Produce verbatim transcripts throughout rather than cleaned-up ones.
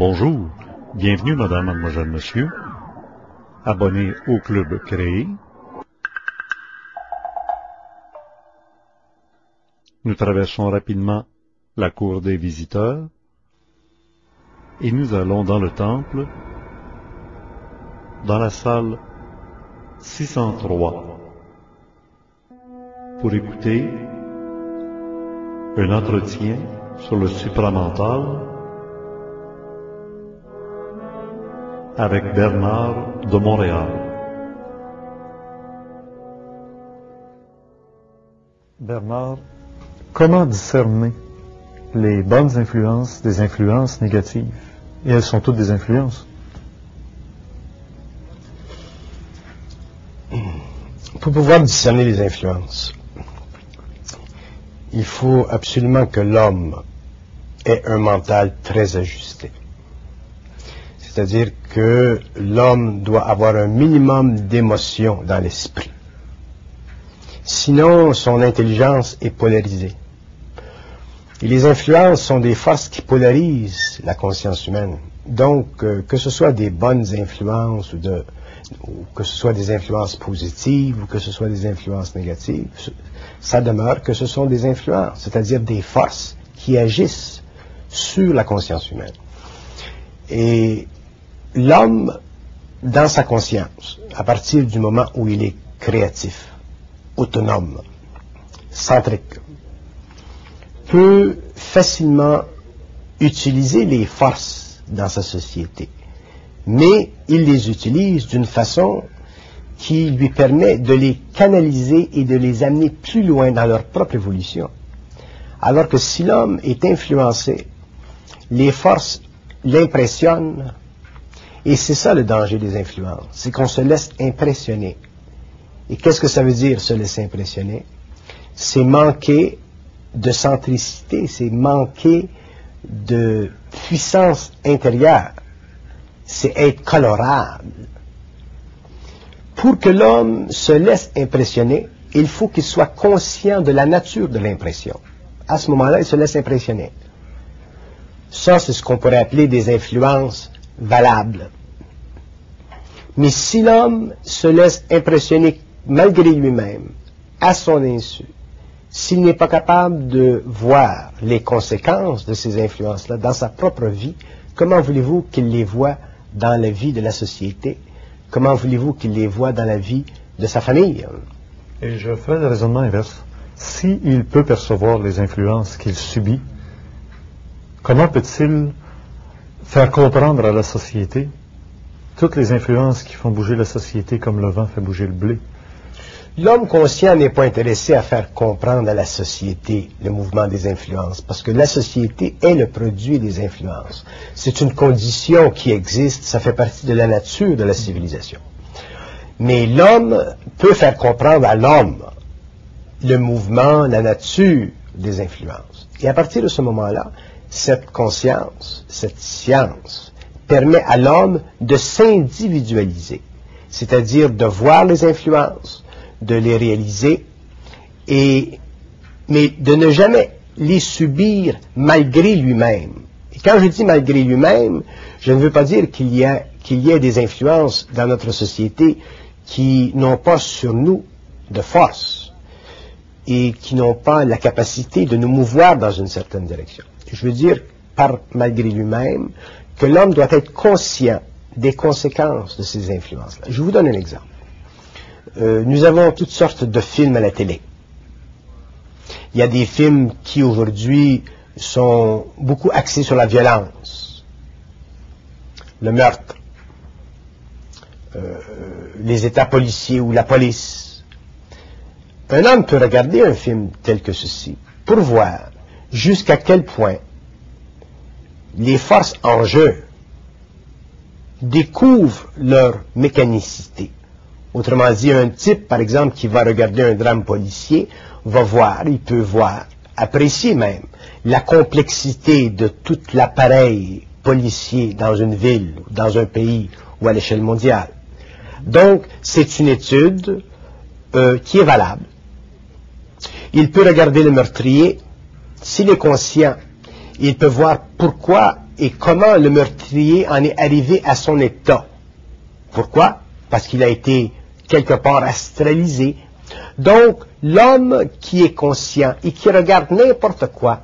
Bonjour, bienvenue madame, mademoiselle, monsieur, abonné au club créé. Nous traversons rapidement la cour des visiteurs et nous allons dans le temple, dans la salle six cent trois, pour écouter un entretien sur le supramental avec Bernard de Montréal. Bernard, comment discerner les bonnes influences des influences négatives? Et elles sont toutes des influences. Pour pouvoir discerner les influences, il faut absolument que l'homme ait un mental très ajusté. C'est-à-dire que l'homme doit avoir un minimum d'émotion dans l'esprit. Sinon, son intelligence est polarisée. Et les influences sont des forces qui polarisent la conscience humaine. Donc, euh, que ce soit des bonnes influences ou, de, ou que ce soit des influences positives ou que ce soit des influences négatives, ça demeure que ce sont des influences, c'est-à-dire des forces qui agissent sur la conscience humaine. Et l'homme, dans sa conscience, à partir du moment où il est créatif, autonome, centrique, peut facilement utiliser les forces dans sa société, mais il les utilise d'une façon qui lui permet de les canaliser et de les amener plus loin dans leur propre évolution. Alors que si l'homme est influencé, les forces l'impressionnent. Et c'est ça le danger des influences, c'est qu'on se laisse impressionner. Et qu'est-ce que ça veut dire, se laisser impressionner? C'est manquer de centricité, c'est manquer de puissance intérieure, c'est être colorable. Pour que l'homme se laisse impressionner, il faut qu'il soit conscient de la nature de l'impression. À ce moment-là, il se laisse impressionner. Ça, c'est ce qu'on pourrait appeler des influences valable. Mais si l'homme se laisse impressionner malgré lui-même, à son insu, s'il n'est pas capable de voir les conséquences de ces influences-là dans sa propre vie, comment voulez-vous qu'il les voie dans la vie de la société? Comment voulez-vous qu'il les voie dans la vie de sa famille? Et je fais le raisonnement inverse. S'il peut percevoir les influences qu'il subit, comment peut-il faire comprendre à la société toutes les influences qui font bouger la société comme le vent fait bouger le blé? L'homme conscient n'est pas intéressé à faire comprendre à la société le mouvement des influences, parce que la société est le produit des influences. C'est une condition qui existe, ça fait partie de la nature de la civilisation. Mais l'homme peut faire comprendre à l'homme le mouvement, la nature des influences. Et à partir de ce moment-là, cette conscience, cette science, permet à l'homme de s'individualiser, c'est-à-dire de voir les influences, de les réaliser, et, mais de ne jamais les subir malgré lui-même. Et quand je dis malgré lui-même, je ne veux pas dire qu'il y a, qu'il y ait des influences dans notre société qui n'ont pas sur nous de force et qui n'ont pas la capacité de nous mouvoir dans une certaine direction. Je veux dire, par malgré lui-même, que l'homme doit être conscient des conséquences de ces influences-là. Je vous donne un exemple. Euh, nous avons toutes sortes de films à la télé. Il y a des films qui aujourd'hui sont beaucoup axés sur la violence, le meurtre, euh, les états policiers ou la police. Un homme peut regarder un film tel que ceci pour voir jusqu'à quel point les forces en jeu découvrent leur mécanicité. Autrement dit, un type, par exemple, qui va regarder un drame policier, va voir, il peut voir, apprécier même, la complexité de tout l'appareil policier dans une ville, dans un pays ou à l'échelle mondiale. Donc, c'est une étude euh, qui est valable. Il peut regarder le meurtrier, s'il est conscient, il peut voir pourquoi et comment le meurtrier en est arrivé à son état. Pourquoi? Parce qu'il a été quelque part astralisé. Donc, l'homme qui est conscient et qui regarde n'importe quoi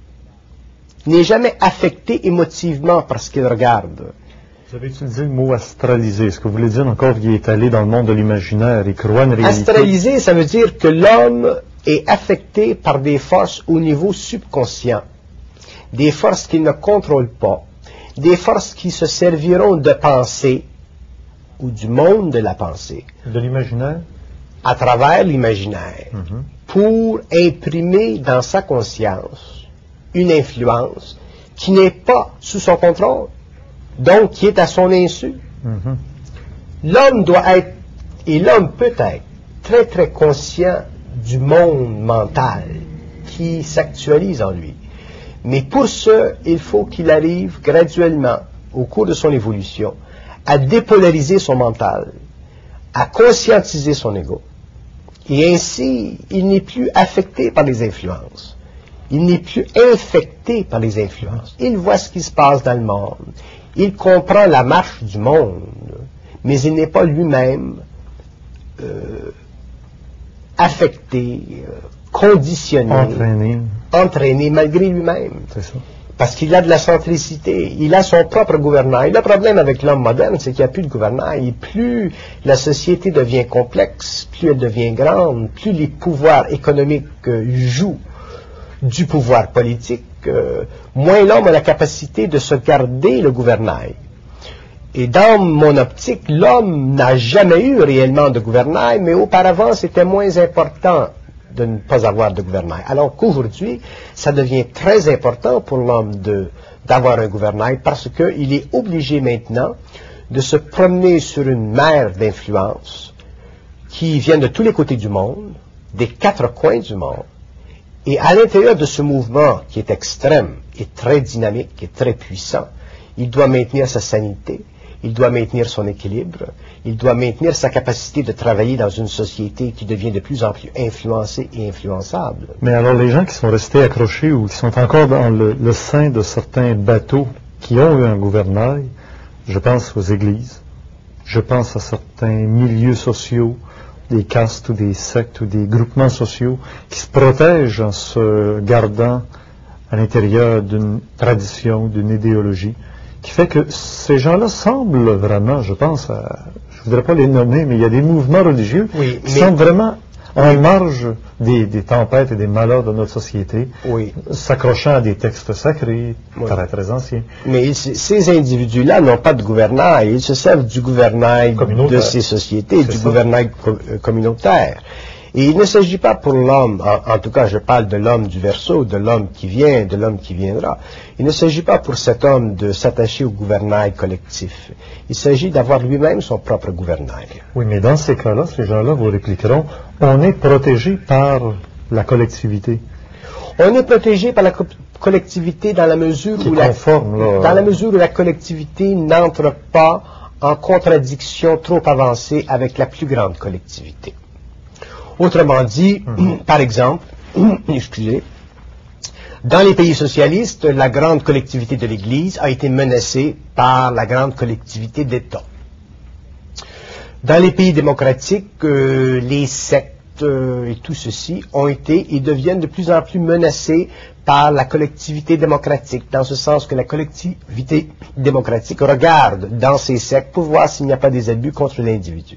n'est jamais affecté émotivement par ce qu'il regarde. Vous avez utilisé le mot astralisé. Est-ce que vous voulez dire encore qu'il est allé dans le monde de l'imaginaire et croit une réalité? Astralisé, ça veut dire que l'homme est affecté par des forces au niveau subconscient, des forces qu'il ne contrôle pas, des forces qui se serviront de pensée ou du monde de la pensée. De l'imaginaire? À travers l'imaginaire, Mm-hmm. pour imprimer dans sa conscience une influence qui n'est pas sous son contrôle, donc qui est à son insu. Mm-hmm. L'homme doit être, et l'homme peut être, très très conscient du monde mental qui s'actualise en lui. Mais pour ce, il faut qu'il arrive graduellement, au cours de son évolution, à dépolariser son mental, à conscientiser son ego. Et ainsi, il n'est plus affecté par les influences. Il n'est plus infecté par les influences. Il voit ce qui se passe dans le monde. Il comprend la marche du monde. Mais il n'est pas lui-même euh, affecté, euh, conditionné, Entraîné. entraîné malgré lui-même. C'est ça. Parce qu'il a de la centricité, il a son propre gouvernail. Le problème avec l'homme moderne, c'est qu'il n'y a plus de gouvernail. Et plus la société devient complexe, plus elle devient grande, plus les pouvoirs économiques euh, jouent du pouvoir politique, euh, moins l'homme a la capacité de se garder le gouvernail. Et dans mon optique, l'homme n'a jamais eu réellement de gouvernail, mais auparavant, c'était moins important de ne pas avoir de gouvernail. Alors qu'aujourd'hui, ça devient très important pour l'homme de, d'avoir un gouvernail parce qu'il est obligé maintenant de se promener sur une mer d'influence qui vient de tous les côtés du monde, des quatre coins du monde. Et à l'intérieur de ce mouvement qui est extrême et très dynamique et très puissant, il doit maintenir sa sanité, il doit maintenir son équilibre, il doit maintenir sa capacité de travailler dans une société qui devient de plus en plus influencée et influençable. Mais alors les gens qui sont restés accrochés ou qui sont encore dans le, le sein de certains bateaux qui ont eu un gouvernail, je pense aux églises, je pense à certains milieux sociaux, des castes ou des sectes ou des groupements sociaux qui se protègent en se gardant à l'intérieur d'une tradition, d'une idéologie, qui fait que ces gens-là semblent vraiment, je pense, à, je ne voudrais pas les nommer, mais il y a des mouvements religieux oui, qui mais, sont vraiment en marge des, des tempêtes et des malheurs de notre société, oui. s'accrochant à des textes sacrés, oui. très très anciens. Mais ces individus-là n'ont pas de gouvernail, ils se servent du gouvernail de ces sociétés, du ça. gouvernail co communautaire. Et il ne s'agit pas pour l'homme, en, en tout cas je parle de l'homme du Verseau, de l'homme qui vient, de l'homme qui viendra, il ne s'agit pas pour cet homme de s'attacher au gouvernail collectif. Il s'agit d'avoir lui-même son propre gouvernail. Oui, mais dans ces cas-là, ces gens-là vous répliqueront, on est protégé par la collectivité. On est protégé par la co collectivité dans la mesure qui où conforme, la, là, dans la mesure où la collectivité n'entre pas en contradiction trop avancée avec la plus grande collectivité. Autrement dit, mmh. par exemple, excusez, dans les pays socialistes, la grande collectivité de l'Église a été menacée par la grande collectivité d'État. Dans les pays démocratiques, euh, les sectes euh, et tout ceci ont été et deviennent de plus en plus menacés par la collectivité démocratique, dans ce sens que la collectivité démocratique regarde dans ces sectes pour voir s'il n'y a pas des abus contre l'individu.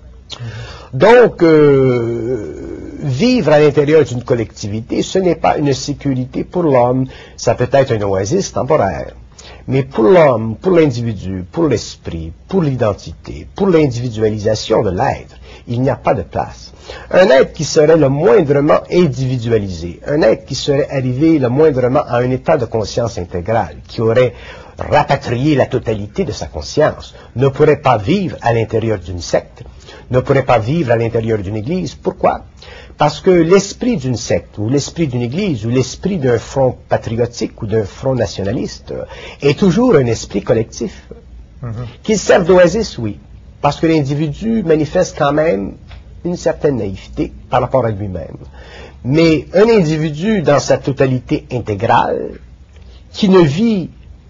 Donc, euh, vivre à l'intérieur d'une collectivité, ce n'est pas une sécurité pour l'homme, ça peut être une oasis temporaire. Mais pour l'homme, pour l'individu, pour l'esprit, pour l'identité, pour l'individualisation de l'être, il n'y a pas de place. Un être qui serait le moindrement individualisé, un être qui serait arrivé le moindrement à un état de conscience intégrale, qui aurait rapatrié la totalité de sa conscience, ne pourrait pas vivre à l'intérieur d'une secte, ne pourrait pas vivre à l'intérieur d'une église. Pourquoi? Parce que l'esprit d'une secte, ou l'esprit d'une église, ou l'esprit d'un front patriotique ou d'un front nationaliste est toujours un esprit collectif. Mm-hmm. Qu'il serve d'oasis, oui, parce que l'individu manifeste quand même une certaine naïveté par rapport à lui-même. Mais un individu dans sa totalité intégrale, qui ne vit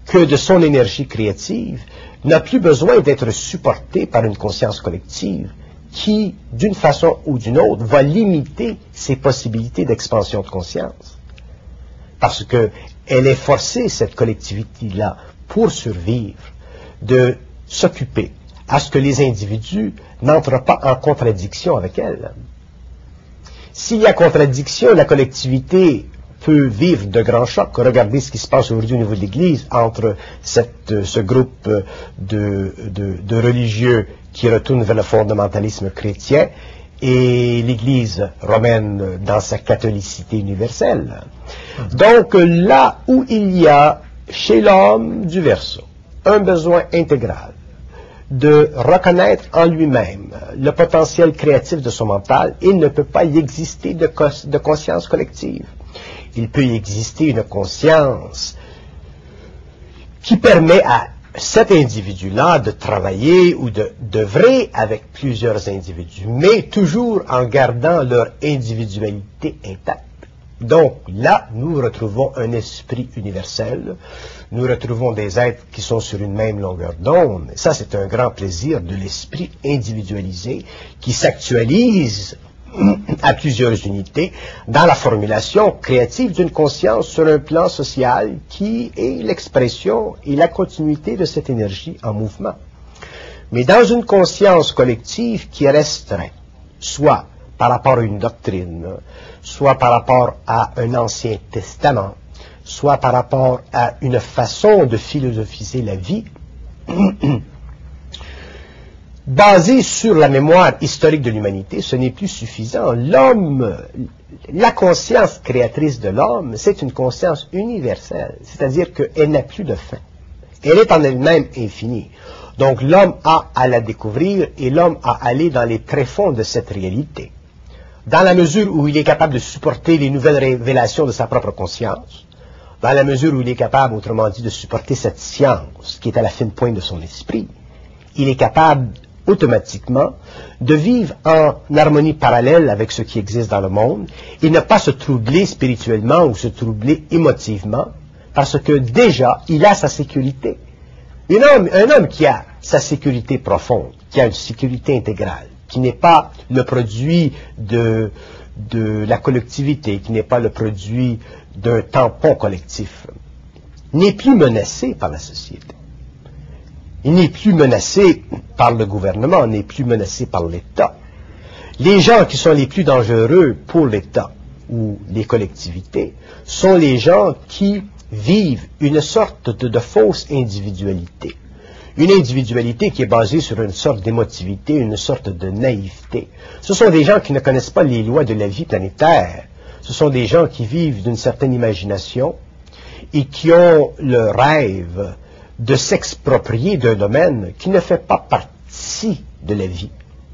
que de son énergie créative n'a plus besoin d'être supportée par une conscience collective qui, d'une façon ou d'une autre, va limiter ses possibilités d'expansion de conscience. Parce qu'elle est forcée, cette collectivité-là, pour survivre, de s'occuper à ce que les individus n'entrent pas en contradiction avec elle. S'il y a contradiction, la collectivité peut vivre de grands chocs. Regardez ce qui se passe aujourd'hui au niveau de l'Église entre cette, ce groupe de, de, de religieux qui retournent vers le fondamentalisme chrétien et l'Église romaine dans sa catholicité universelle. Donc là où il y a chez l'homme du Verseau un besoin intégral de reconnaître en lui-même le potentiel créatif de son mental, il ne peut pas y exister de, de conscience collective. Il peut y exister une conscience qui permet à cet individu-là de travailler ou de d'œuvrer avec plusieurs individus, mais toujours en gardant leur individualité intacte. Donc là, nous retrouvons un esprit universel, nous retrouvons des êtres qui sont sur une même longueur d'onde. Ça, c'est un grand plaisir de l'esprit individualisé qui s'actualise à plusieurs unités dans la formulation créative d'une conscience sur un plan social qui est l'expression et la continuité de cette énergie en mouvement. Mais dans une conscience collective qui est restreinte, soit par rapport à une doctrine, soit par rapport à un ancien testament, soit par rapport à une façon de philosophiser la vie, basé sur la mémoire historique de l'humanité, ce n'est plus suffisant. L'homme, la conscience créatrice de l'homme, c'est une conscience universelle, c'est-à-dire qu'elle n'a plus de fin. Elle est en elle-même infinie. Donc l'homme a à la découvrir et l'homme a à aller dans les tréfonds de cette réalité. Dans la mesure où il est capable de supporter les nouvelles révélations de sa propre conscience, dans la mesure où il est capable, autrement dit, de supporter cette science qui est à la fine pointe de son esprit, il est capable automatiquement de vivre en harmonie parallèle avec ce qui existe dans le monde et ne pas se troubler spirituellement ou se troubler émotivement parce que déjà, il a sa sécurité. Un homme, un homme qui a sa sécurité profonde, qui a une sécurité intégrale, qui n'est pas le produit de, de la collectivité, qui n'est pas le produit d'un tampon collectif, n'est plus menacé par la société. Il n'est plus menacé par le gouvernement, n'est plus menacé par l'État. Les gens qui sont les plus dangereux pour l'État ou les collectivités sont les gens qui vivent une sorte de, de fausse individualité. Une individualité qui est basée sur une sorte d'émotivité, une sorte de naïveté. Ce sont des gens qui ne connaissent pas les lois de la vie planétaire. Ce sont des gens qui vivent d'une certaine imagination et qui ont le rêve de s'exproprier d'un domaine qui ne fait pas partie de la vie.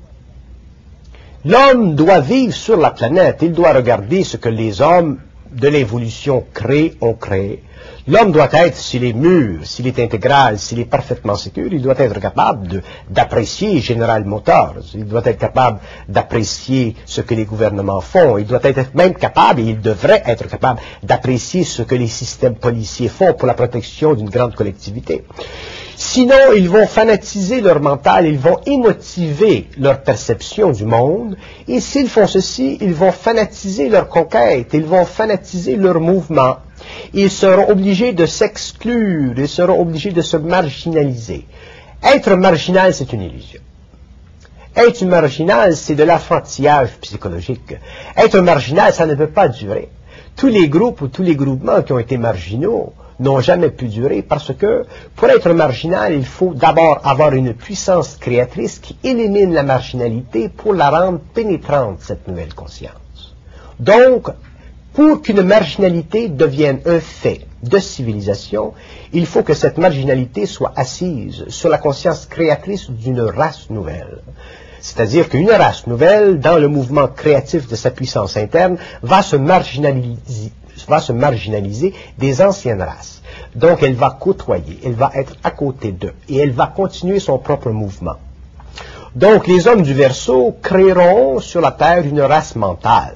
L'homme doit vivre sur la planète, il doit regarder ce que les hommes de l'évolution créent ont créé. L'homme doit être, s'il est mûr, s'il est intégral, s'il est parfaitement sécure, il doit être capable d'apprécier General Motors, il doit être capable d'apprécier ce que les gouvernements font, il doit être même capable, et il devrait être capable, d'apprécier ce que les systèmes policiers font pour la protection d'une grande collectivité. Sinon, ils vont fanatiser leur mental, ils vont émotiver leur perception du monde, et s'ils font ceci, ils vont fanatiser leur conquête, ils vont fanatiser leur mouvement. Ils seront obligés de s'exclure, ils seront obligés de se marginaliser. Être marginal, c'est une illusion. Être marginal, c'est de l'affranchissage psychologique. Être marginal, ça ne peut pas durer. Tous les groupes ou tous les groupements qui ont été marginaux n'ont jamais pu durer parce que pour être marginal, il faut d'abord avoir une puissance créatrice qui élimine la marginalité pour la rendre pénétrante, cette nouvelle conscience. Donc, pour qu'une marginalité devienne un fait de civilisation, il faut que cette marginalité soit assise sur la conscience créatrice d'une race nouvelle. C'est-à-dire qu'une race nouvelle, dans le mouvement créatif de sa puissance interne, va se marginaliser, va se marginaliser des anciennes races. Donc elle va côtoyer, elle va être à côté d'eux, et elle va continuer son propre mouvement. Donc les hommes du Verseau créeront sur la Terre une race mentale.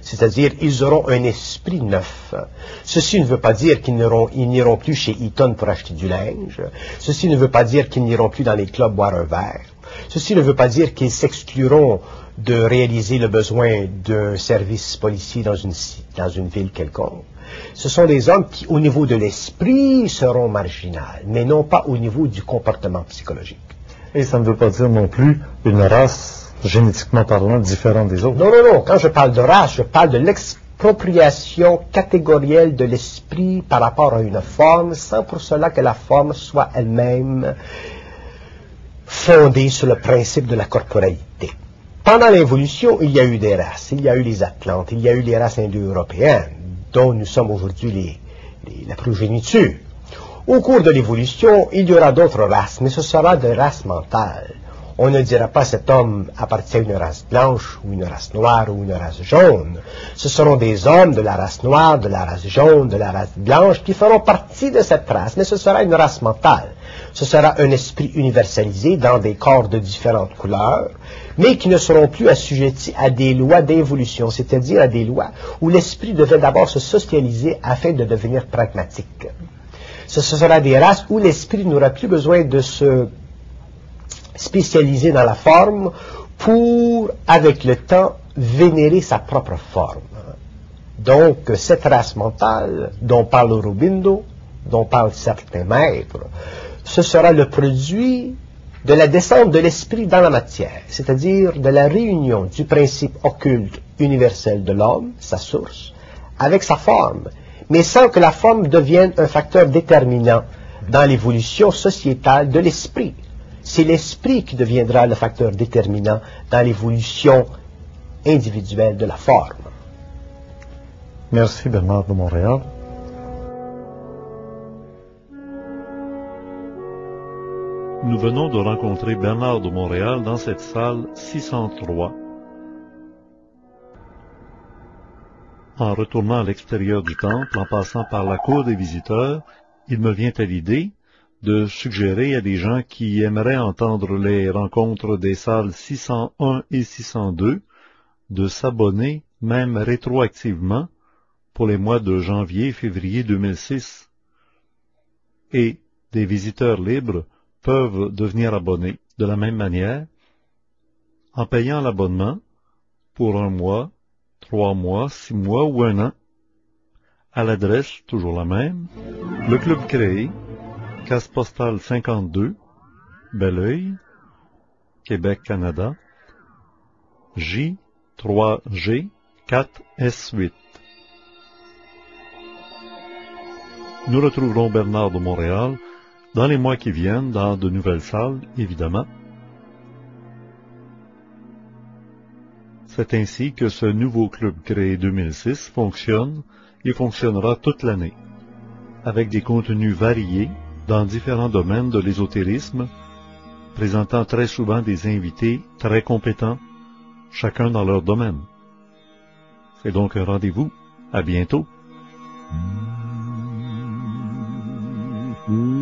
C'est-à-dire, ils auront un esprit neuf. Ceci ne veut pas dire qu'ils n'iront, ils n'iront plus chez Eaton pour acheter du linge. Ceci ne veut pas dire qu'ils n'iront plus dans les clubs boire un verre. Ceci ne veut pas dire qu'ils s'excluront de réaliser le besoin d'un service policier dans une, dans une ville quelconque. Ce sont des hommes qui, au niveau de l'esprit, seront marginaux, mais non pas au niveau du comportement psychologique. Et ça ne veut pas dire non plus une race, génétiquement parlant, différente des autres. Non, non, non. Quand je parle de race, je parle de l'expropriation catégorielle de l'esprit par rapport à une forme, sans pour cela que la forme soit elle-même fondée sur le principe de la corporalité. Pendant l'évolution, il y a eu des races. Il y a eu les Atlantes, il y a eu les races indo-européennes, dont nous sommes aujourd'hui les, les, la progéniture. Au cours de l'évolution, il y aura d'autres races, mais ce sera des races mentales. On ne dira pas cet homme appartient à une race blanche, ou une race noire, ou une race jaune. Ce seront des hommes de la race noire, de la race jaune, de la race blanche, qui feront partie de cette race, mais ce sera une race mentale. Ce sera un esprit universalisé dans des corps de différentes couleurs, mais qui ne seront plus assujettis à des lois d'évolution, c'est-à-dire à des lois où l'esprit devait d'abord se socialiser afin de devenir pragmatique. Ce sera des races où l'esprit n'aura plus besoin de se spécialiser dans la forme pour, avec le temps, vénérer sa propre forme. Donc, cette race mentale dont parle Aurobindo, dont parlent certains maîtres, ce sera le produit de la descente de l'esprit dans la matière, c'est-à-dire de la réunion du principe occulte universel de l'homme, sa source, avec sa forme, mais sans que la forme devienne un facteur déterminant dans l'évolution sociétale de l'esprit. C'est l'esprit qui deviendra le facteur déterminant dans l'évolution individuelle de la forme. Merci Bernard de Montréal. Nous venons de rencontrer Bernard de Montréal dans cette salle six cent trois. En retournant à l'extérieur du temple, en passant par la cour des visiteurs, il me vient à l'idée de suggérer à des gens qui aimeraient entendre les rencontres des salles six cent un et six cent deux de s'abonner, même rétroactivement, pour les mois de janvier et février deux mille six. Et des visiteurs libres peuvent devenir abonnés de la même manière, en payant l'abonnement pour un mois, trois mois, six mois ou un an, à l'adresse toujours la même, le Club Créé, case postale cinquante-deux, Belleuil, Québec, Canada, J trois G quatre S huit. Nous retrouverons Bernard de Montréal dans les mois qui viennent, dans de nouvelles salles, évidemment. C'est ainsi que ce nouveau Club Créé deux mille six fonctionne et fonctionnera toute l'année, avec des contenus variés dans différents domaines de l'ésotérisme, présentant très souvent des invités très compétents, chacun dans leur domaine. C'est donc un rendez-vous. À bientôt. Mm-hmm.